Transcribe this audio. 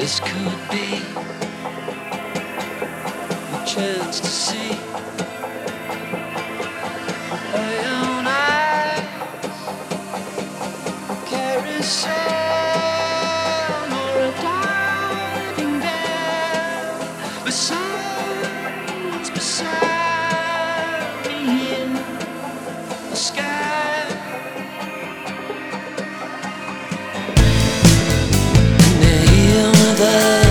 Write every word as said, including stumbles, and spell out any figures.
This could be a chance to see a young eye carousel or a diving bell beside, beside me in the sky. And here with us